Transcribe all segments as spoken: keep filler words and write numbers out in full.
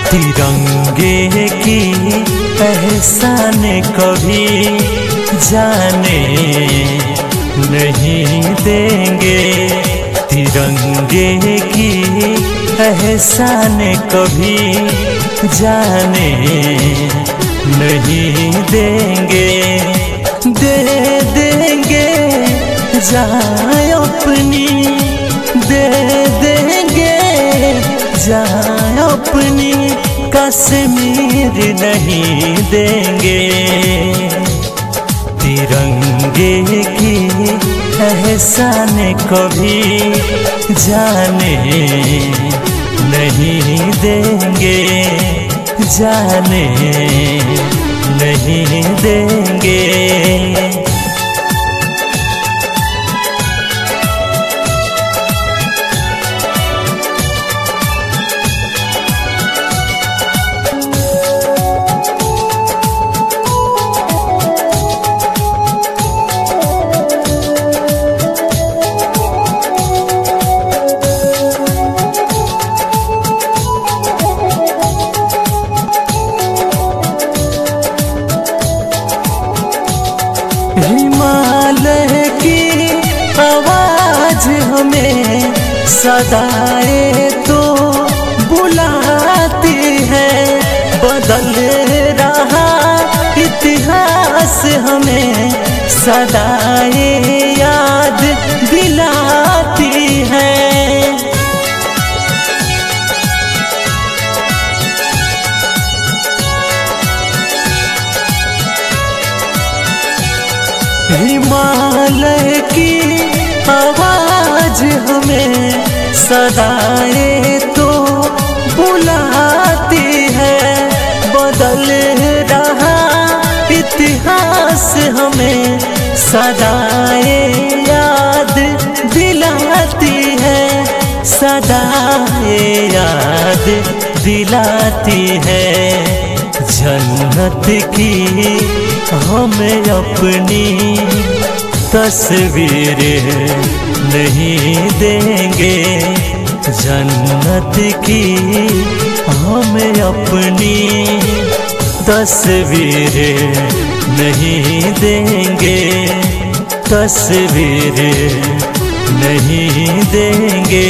तिरंगे की एहसान कभी जाने नहीं देंगे। तिरंगे की एहसान कभी जाने नहीं देंगे। दे देंगे जान अपनी, दे देंगे जान अपनी, कश्मीर नहीं देंगे। तिरंगे की एहसान कभी जाने नहीं देंगे, जाने नहीं देंगे। हिमालय की आवाज हमें सदाए तो बुलाती है। बदल रहा इतिहास हमें सदाए याद दिलाती है। हिमालय की आवाज हमें सदाए तो बुलाती है। बदल रहा इतिहास हमें सदाए याद दिलाती है, सदाए याद दिलाती है। जन्नत की हमें अपनी तस्वीर नहीं देंगे। जन्नत की हमें अपनी तस्वीर नहीं देंगे, तस्वीर नहीं देंगे।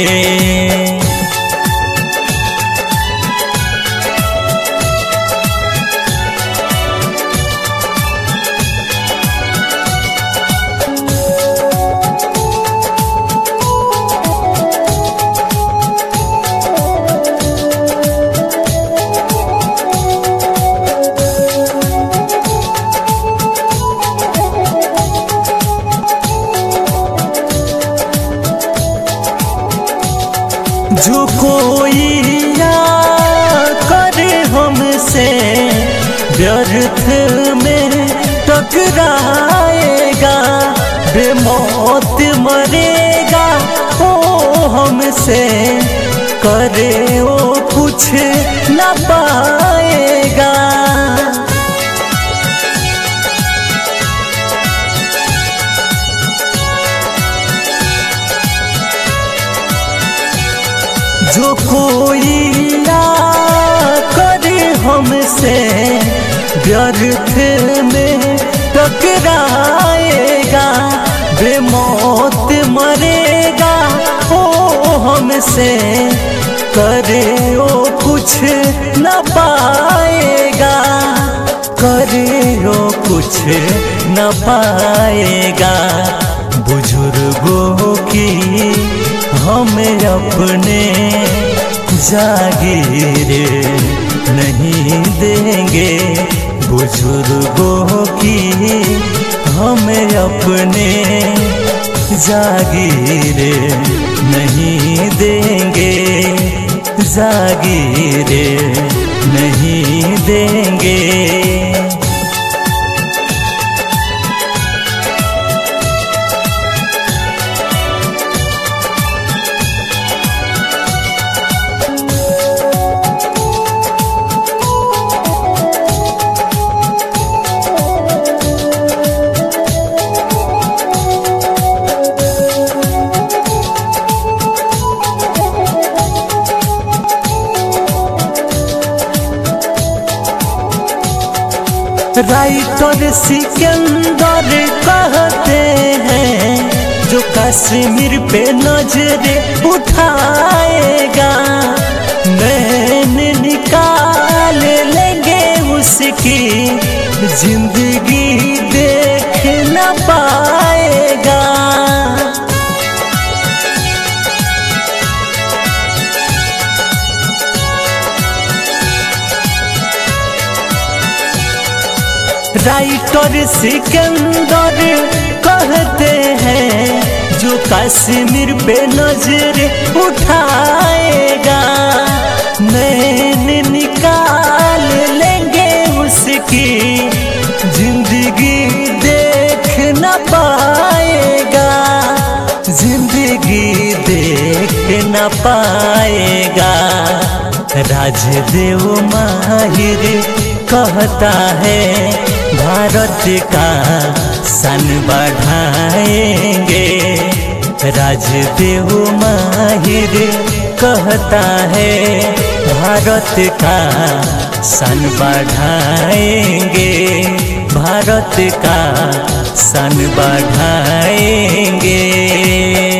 जो कोई या करे हमसे व्यर्थ में टकराएगा, बेमौत मरेगा ओ हमसे, करे वो कुछ न पाएगा। जो कोई ना करे हमसे व्यर्थ में टकराएगा, बेमौत मरेगा ओ हमसे, करे वो कुछ न पाएगा, करे वो कुछ न पाएगा। बुजुर्गों की हमें अपने जागीर नहीं देंगे। बुजुर्गों की हमें अपने जागीर नहीं देंगे, जागीर नहीं देंगे। राइटर सिकंदर कहते हैं जो कश्मीर पे नजर उठाएगा नैन निकाल लेंगे उसकी जिंदगी देख न पाएगा। राइटर सिकंदर कहते हैं जो कश्मीर पे नजर उठाएगा नैन निकाल लेंगे उसकी जिंदगी देख न पाएगा जिंदगी देख न पाएगा। राजदेव माहिर कहता है भारत का सन बढ़ाएंगे। राजदेव माहिर कहता है भारत का सन बढ़ाएंगे भारत का सन बढ़ाएंगे।